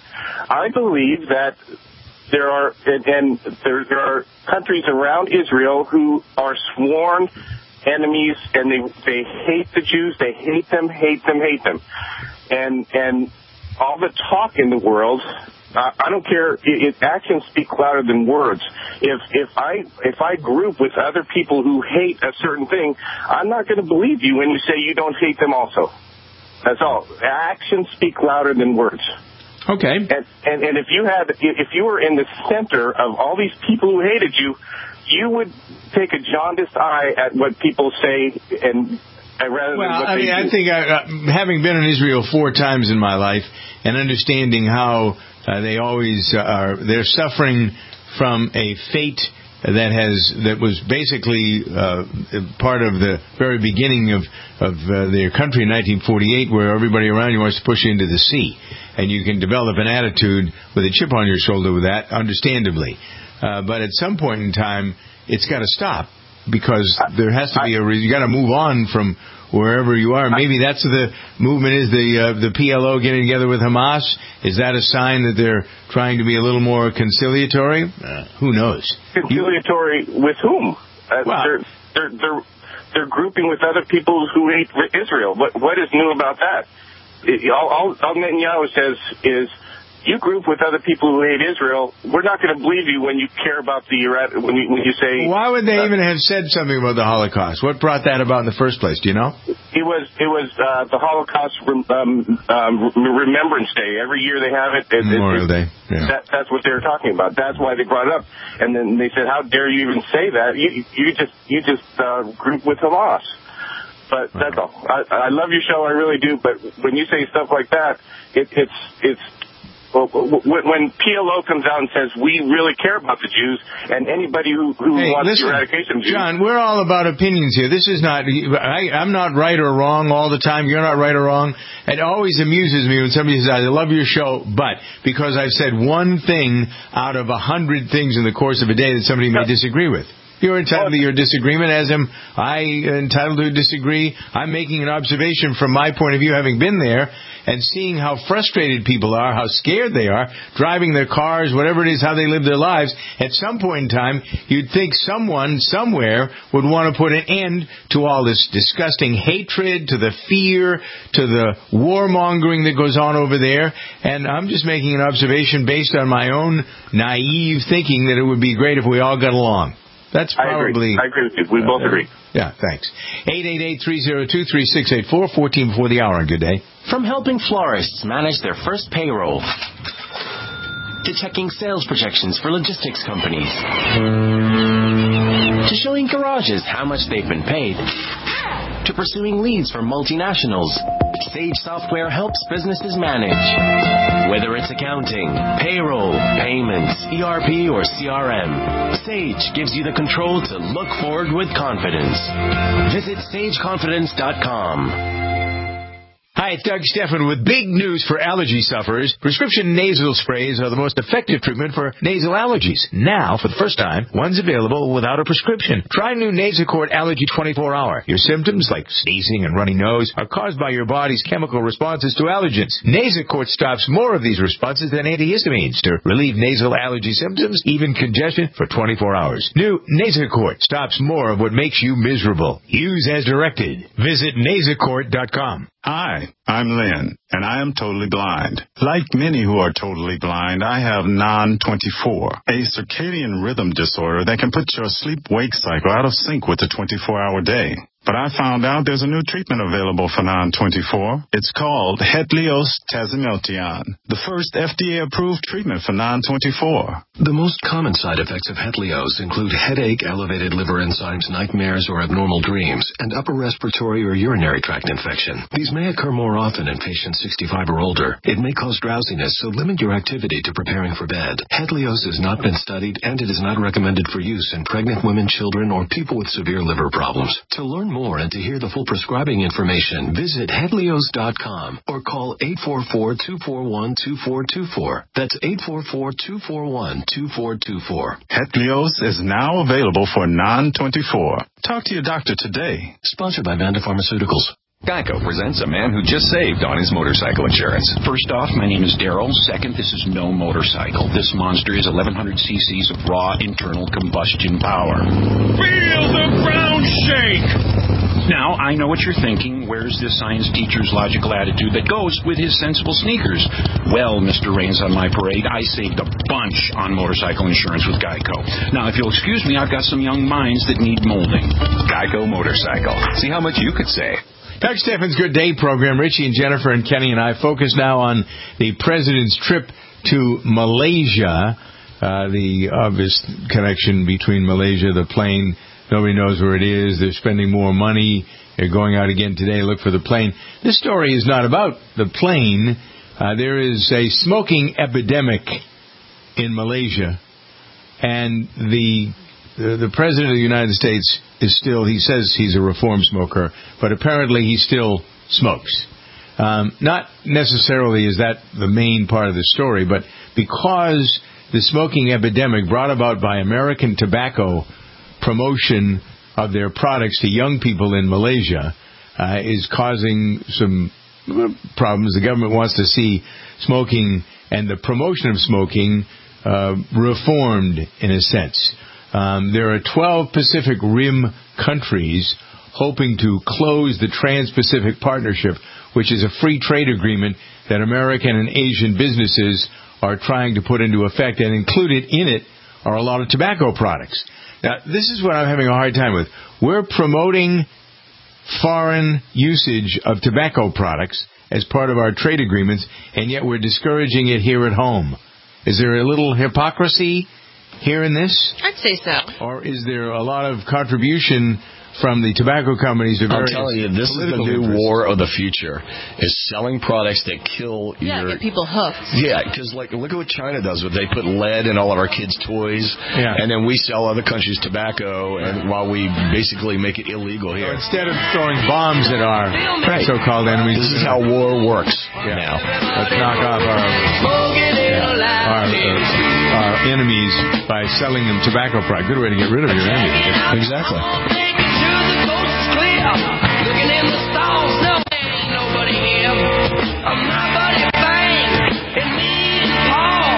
I believe that there are and, and there, there are countries around Israel who are sworn enemies, and they they hate the Jews. They hate them, hate them, hate them, and and all the talk in the world. Uh, I don't care. It, it, actions speak louder than words. If if I if I group with other people who hate a certain thing, I'm not going to believe you when you say you don't hate them also. That's all. Actions speak louder than words. Okay. And, and and if you had if you were in the center of all these people who hated you, you would take a jaundiced eye at what people say and. Rather Well, than what I they mean, do. I think I, uh, having been in Israel four times in my life and understanding how uh, they always are, they're suffering from a fate that has that was basically uh, part of the very beginning of of uh, their country in nineteen forty-eight, where everybody around you wants to push you into the sea, and you can develop an attitude with a chip on your shoulder with that, understandably. Uh, but at some point in time, it's got to stop. Because there has to be a reason. You got to move on from wherever you are. Maybe that's the movement is the uh, the P L O getting together with Hamas. Is that a sign that they're trying to be a little more conciliatory? Uh, who knows? Conciliatory with whom? Uh, Well- they're, they're they're they're grouping with other people who hate Israel. What what is new about that? It, all, all all Netanyahu says is, you group with other people who hate Israel. We're not going to believe you when you care about the when you, when you say. Why would they uh, even have said something about the Holocaust? What brought that about in the first place? Do you know? It was it was uh, the Holocaust rem, um, um, Remembrance Day. Every year they have it. it Memorial it, Day. Yeah. That, that's what they were talking about. That's why they brought it up. And then they said, "How dare you even say that? You you just you just uh, group with Hamas." But that's all. I, I love your show, I really do. But when you say stuff like that, it, it's it's. Well, when P L O comes out and says we really care about the Jews, and anybody who, who Hey, wants listen, the eradication of Jews, John, we're all about opinions here. This is not, I, I'm not right or wrong all the time. You're not right or wrong. It always amuses me when somebody says, I love your show, but because I've said one thing out of a hundred things in the course of a day that somebody may disagree with. You're entitled to your disagreement, as am I entitled to disagree. I'm making an observation from my point of view, having been there, and seeing how frustrated people are, how scared they are, driving their cars, whatever it is, how they live their lives. At some point in time, you'd think someone, somewhere, would want to put an end to all this disgusting hatred, to the fear, to the warmongering that goes on over there. And I'm just making an observation based on my own naive thinking that it would be great if we all got along. That's probably... I agree, I agree with you. We uh, both agree. Yeah, thanks. eight eight eight, three oh two, three six eight four, fourteen before the hour. Good day. From helping florists manage their first payroll, to checking sales projections for logistics companies, to showing garages how much they've been paid, to pursuing leads for multinationals, Sage Software helps businesses manage. Whether it's accounting, payroll, payments, E R P, or C R M, Sage gives you the control to look forward with confidence. Visit sage confidence dot com. Hi, it's Doug Stephan with big news for allergy sufferers. Prescription nasal sprays are the most effective treatment for nasal allergies. Now, for the first time, one's available without a prescription. Try new Nasacort Allergy twenty-four hour. Your symptoms, like sneezing and runny nose, are caused by your body's chemical responses to allergens. Nasacort stops more of these responses than antihistamines to relieve nasal allergy symptoms, even congestion, for twenty-four hours. New Nasacort stops more of what makes you miserable. Use as directed. Visit nasacort dot com. Hi, I'm Lynn, and I am totally blind. Like many who are totally blind, I have non twenty-four, a circadian rhythm disorder that can put your sleep-wake cycle out of sync with the twenty-four hour day. But I found out there's a new treatment available for non twenty-four. It's called Hetlioz Tazimiltian, the first F D A-approved treatment for non twenty-four. The most common side effects of Hetlioz include headache, elevated liver enzymes, nightmares or abnormal dreams, and upper respiratory or urinary tract infection. These may occur more often in patients sixty-five or older. It may cause drowsiness, so limit your activity to preparing for bed. Hetlioz has not been studied, and it is not recommended for use in pregnant women, children, or people with severe liver problems. To learn more and to hear the full prescribing information, visit Hetlioz dot com or call eight four four, two four one, two four two four. That's eight four four, two four one, two four two four. Hetlioz is now available for non twenty-four. Talk to your doctor today. Sponsored by Vanda Pharmaceuticals. Geico presents a man who just saved on his motorcycle insurance. First off, my name is Daryl. Second, this is no motorcycle. This monster is eleven hundred cc's of raw internal combustion power. Feel the ground shake! Now, I know what you're thinking. Where's this science teacher's logical attitude that goes with his sensible sneakers? Well, Mister Rains on my parade, I saved a bunch on motorcycle insurance with Geico. Now, if you'll excuse me, I've got some young minds that need molding. Geico Motorcycle. See how much you could save. Doug Stephan's Good Day program. Richie and Jennifer and Kenny and I focus now on the president's trip to Malaysia, uh, the obvious connection between Malaysia, the plane. Nobody knows where it is. They're spending more money. They're going out again today to look for the plane. This story is not about the plane. Uh, there is a smoking epidemic in Malaysia, and the, the the president of the United States is still, he says he's a reform smoker, but apparently he still smokes. Um, not necessarily is that the main part of the story, but because the smoking epidemic brought about by American tobacco promotion of their products to young people in Malaysia uh, is causing some problems. The government wants to see smoking and the promotion of smoking uh, reformed in a sense. Um, there are twelve Pacific Rim countries hoping to close the Trans-Pacific Partnership, which is a free trade agreement that American and Asian businesses are trying to put into effect, and included in it are a lot of tobacco products. Now, this is what I'm having a hard time with. We're promoting foreign usage of tobacco products as part of our trade agreements, and yet we're discouraging it here at home. Is there a little hypocrisy here in this? I'd say so. Or is there a lot of contribution from the tobacco companies to various I'm telling you, this is the new interests. war of the future, is selling products that kill yeah, your... get people hooked. Yeah, because like, look at what China does. They put lead in all of our kids' toys, yeah. and then we sell other countries tobacco, and while we basically make it illegal here. So instead of throwing bombs at our right. so-called enemies... This is how war works yeah. now. Let's knock off our... our, uh, our enemies by selling them tobacco products. Good way to get rid of your enemies. Exactly. Looking in the stalls, no, ain't nobody here. My buddy Bang and me and Paul.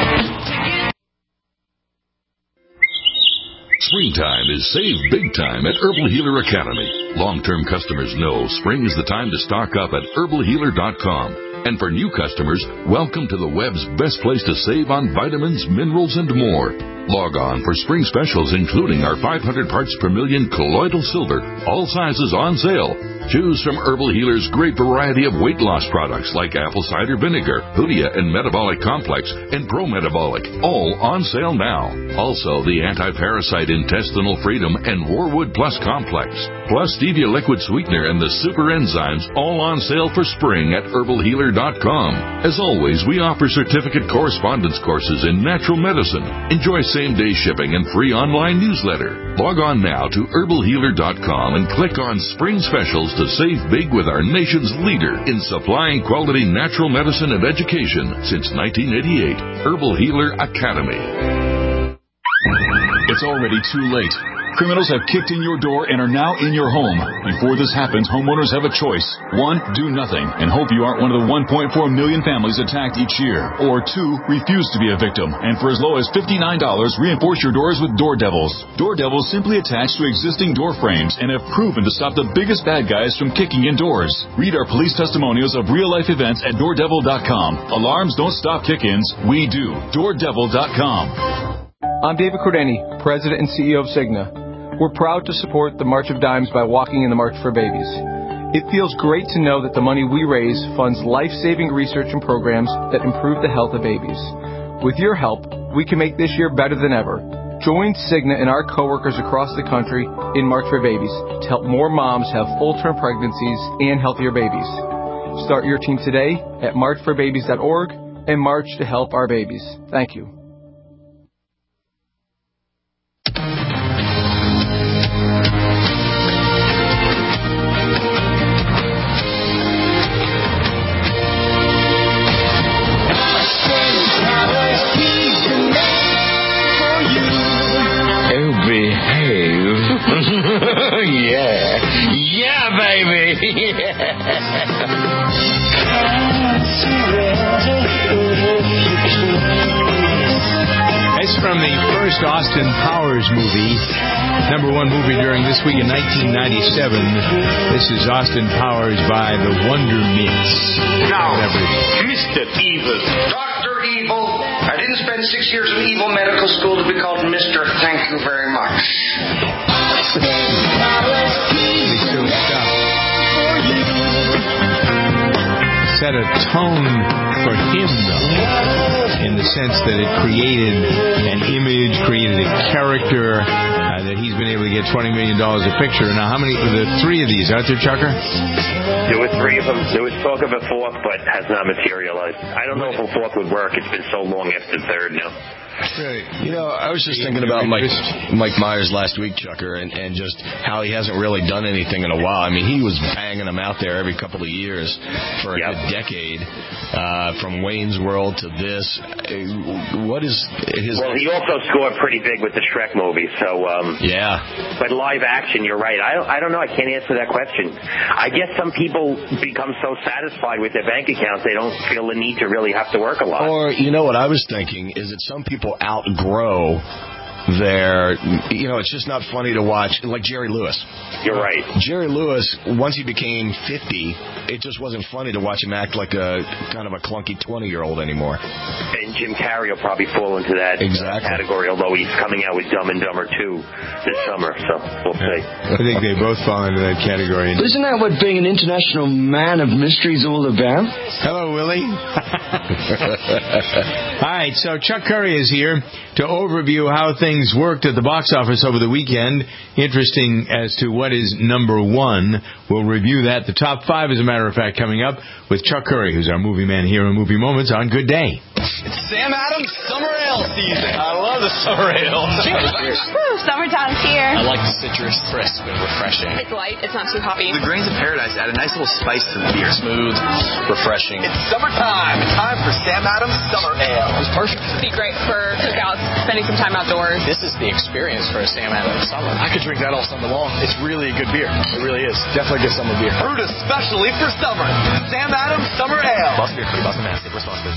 Springtime is save big time at Herbal Healer Academy. Long-term customers know spring is the time to stock up at herbal healer dot com. And for new customers, welcome to the web's best place to save on vitamins, minerals, and more. Log on for spring specials, including our five hundred parts per million colloidal silver, all sizes on sale. Choose from Herbal Healer's great variety of weight loss products like apple cider vinegar, Hoodia and Metabolic Complex, and Pro Metabolic, all on sale now. Also, the Anti-Parasite Intestinal Freedom and Warwood Plus Complex, plus Stevia Liquid Sweetener and the Super Enzymes, all on sale for spring at herbal healer dot com. As always, we offer certificate correspondence courses in natural medicine. Enjoy same-day shipping and free online newsletter. Log on now to herbal healer dot com and click on Spring Specials to save big with our nation's leader in supplying quality natural medicine and education since nineteen eighty-eight. Herbal Healer Academy. It's already too late. Criminals have kicked in your door and are now in your home. Before this happens, homeowners have a choice. One, do nothing and hope you aren't one of the one point four million families attacked each year. Or two, refuse to be a victim. And for as low as fifty-nine dollars, reinforce your doors with Door Devils. Door Devils simply attach to existing door frames and have proven to stop the biggest bad guys from kicking in doors. Read our police testimonials of real-life events at door devil dot com. Alarms don't stop kick-ins. We do. door devil dot com. I'm David Cordani, President and C E O of Cigna. We're proud to support the March of Dimes by walking in the March for Babies. It feels great to know that the money we raise funds life-saving research and programs that improve the health of babies. With your help, we can make this year better than ever. Join Cigna and our coworkers across the country in March for Babies to help more moms have full-term pregnancies and healthier babies. Start your team today at march for babies dot org and march to help our babies. Thank you. Yeah. Yeah, baby. It's from the first Austin Powers movie, number one movie during this week in nineteen ninety-seven. This is Austin Powers by the Wonder Mints. Now, Mister Evil. Doctor Evil. I didn't spend six years in evil medical school to be called Mister Thank you very much. Set a tone for him, though, in the sense that it created an image, created a character, uh, that he's been able to get twenty million dollars a picture. Now, how many, the three of these, aren't there, Chucker? There were three of them. There was talk of a fourth, but has not materialized. I don't know if a fourth would work. It's been so long after the third now. You know, I was just thinking about Mike Mike Myers last week, Chucker, and, and just how he hasn't really done anything in a while. I mean, he was banging them out there every couple of years for a yep. good decade, uh, from Wayne's World to this. What is his... Well, he also scored pretty big with the Shrek movie, so... Um, yeah. But live action, you're right. I don't, I don't know. I can't answer that question. I guess some people become so satisfied with their bank accounts, they don't feel the need to really have to work a lot. Or, you know what I was thinking, is that some people outgrow their, you know, it's just not funny to watch, like Jerry Lewis. You're right. Jerry Lewis, once he became fifty, it just wasn't funny to watch him act like a kind of a clunky twenty-year-old anymore. And Jim Carrey will probably fall into that exactly. category, although he's coming out with Dumb and Dumber two this summer, so we'll see. I think they both fall into that category. Isn't that what being an international man of mystery is all about? Hello, Willie. All right, so Chuck Curry is here to overview how things things worked at the box office over the weekend. Interesting as to what is number one. We'll review that. The top five, as a matter of fact, coming up with Chuck Curry, who's our movie man here in Movie Moments on Good Day. It's Sam Adams Summer Ale season. I love the summer ale. Cheers. Woo, summertime's here. I like the citrus, crisp and refreshing. It's light. It's not too hoppy. The grains of paradise add a nice little spice to the beer. Smooth, refreshing. It's summertime. It's time for Sam Adams Summer Ale. It's perfect. It'd be great for cookouts, spending some time outdoors. This is the experience for a Sam Adams summer. I could drink that all summer long. It's really a good beer. It really is. Definitely good summer beer. Brewed especially for summer. Sam Adams Summer Ale. Boston Beer Company, Boston, Mass. Responsibly.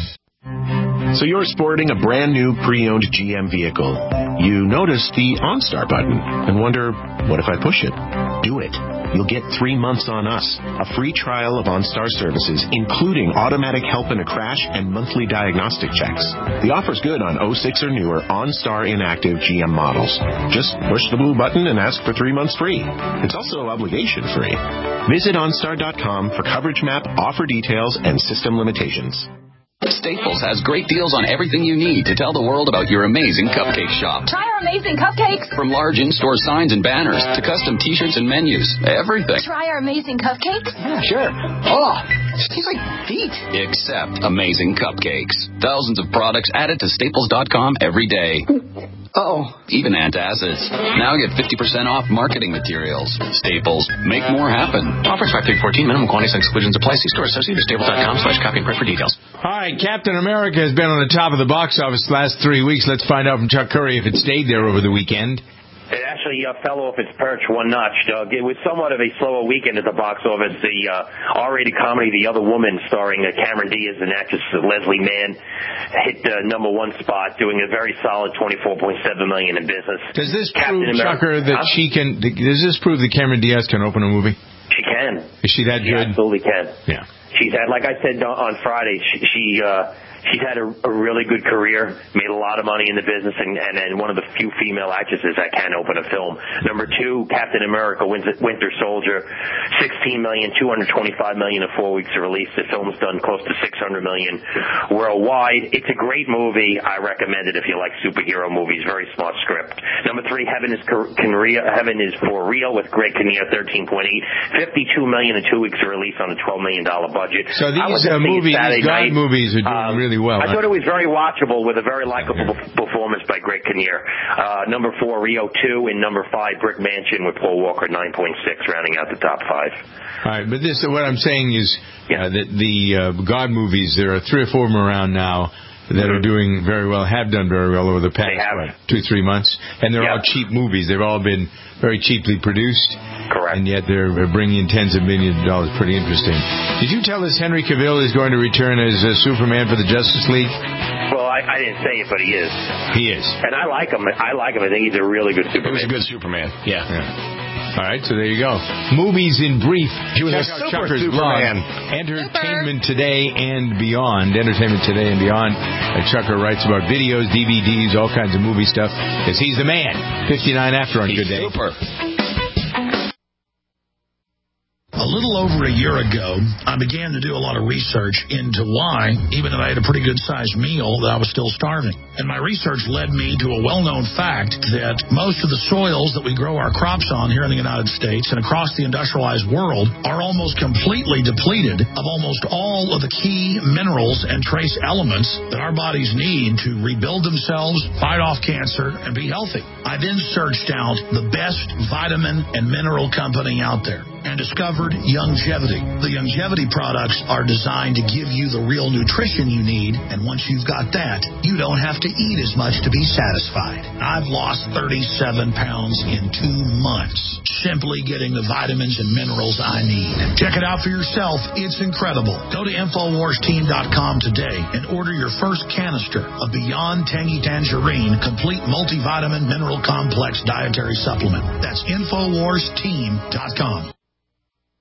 So you're sporting a brand new pre-owned G M vehicle. You notice the OnStar button and wonder, what if I push it? Do it. You'll get three months on us. A free trial of OnStar services, including automatic help in a crash and monthly diagnostic checks. The offer's good on oh six or newer OnStar inactive G M models. Just push the blue button and ask for three months free. It's also obligation free. Visit OnStar dot com for coverage map, offer details, and system limitations. Staples has great deals on everything you need to tell the world about your amazing cupcake shop. Try our amazing cupcakes. From large in-store signs and banners to custom T-shirts and menus, everything. Try our amazing cupcakes. Yeah, sure. Oh, it tastes like feet. Except amazing cupcakes. Thousands of products added to Staples dot com every day. Uh-oh. Even antacids. Now get fifty percent off marketing materials. Staples. Make more happen. Offers five through fourteen. Minimum quantities and exclusions apply. See store associated at staples dot com slash copy and print for details. All right, Captain America has been on the top of the box office the last three weeks. Let's find out from Chuck Curry if it stayed there over the weekend. It actually uh, fell off its perch one notch, Doug. It was somewhat of a slower weekend at the box office. The uh, R-rated comedy The Other Woman, starring uh, Cameron Diaz and actress Leslie Mann, hit the uh, number one spot, doing a very solid twenty-four point seven million dollars in business. Does this Captain prove, America, Chucker, that huh? she can? Does this prove that Cameron Diaz can open a movie? She can. Is she that she good? Absolutely can. Yeah. She's had, like I said on Friday, she, she uh, she's had a, a really good career, made a lot of money in the business, and, and, and one of the few female actresses that can open a film. Number two, Captain America, Winter, Winter Soldier, sixteen million dollars, two hundred twenty-five million dollars in four weeks of release. The film's done close to six hundred million dollars worldwide. It's a great movie. I recommend it if you like superhero movies. Very smart script. Number three, Heaven is Korea, Heaven is for Real with Greg Kinnear, thirteen point eight, fifty-two million dollars in two weeks of release on a twelve million dollars budget. So these uh, movies, these God night. movies are doing um, really well. I huh? thought it was very watchable with a very likable okay. performance by Greg Kinnear. Uh, number four, Rio two, and number five, Brick Mansion with Paul Walker, nine point six, rounding out the top five. All right, but this, what I'm saying is yeah. uh, that the uh, God movies, there are three or four of them around now that mm-hmm. are doing very well, have done very well over the past what, two, three months, and they're yep. all cheap movies. They've all been very cheaply produced. Correct. And yet they're bringing in tens of millions of dollars. Pretty interesting. Did you tell us Henry Cavill is going to return as uh, Superman for the Justice League? Well, I, I didn't say it, but he is. He is. And I like him. I like him. I think he's a really good Superman. He was a good Superman. Yeah. yeah. All right, so there you go. Movies in brief. He was Check a out super Chucker's Superman. blog, Entertainment Super. Today and Beyond. Entertainment Today and Beyond. Uh, Chucker writes about videos, D V Ds, all kinds of movie stuff, because he's the man. fifty-nine after on he's Good Day. Super. A little over a year ago, I began to do a lot of research into why, even though I had a pretty good-sized meal, that I was still starving. And my research led me to a well-known fact that most of the soils that we grow our crops on here in the United States and across the industrialized world are almost completely depleted of almost all of the key minerals and trace elements that our bodies need to rebuild themselves, fight off cancer, and be healthy. I then searched out the best vitamin and mineral company out there and discovered Youngevity. The Youngevity products are designed to give you the real nutrition you need, and once you've got that, you don't have to eat as much to be satisfied. I've lost thirty-seven pounds in two months, simply getting the vitamins and minerals I need. Check it out for yourself. It's incredible. Go to Infowars Team dot com today and order your first canister of Beyond Tangy Tangerine Complete Multivitamin Mineral Complex Dietary Supplement. That's Infowars Team dot com.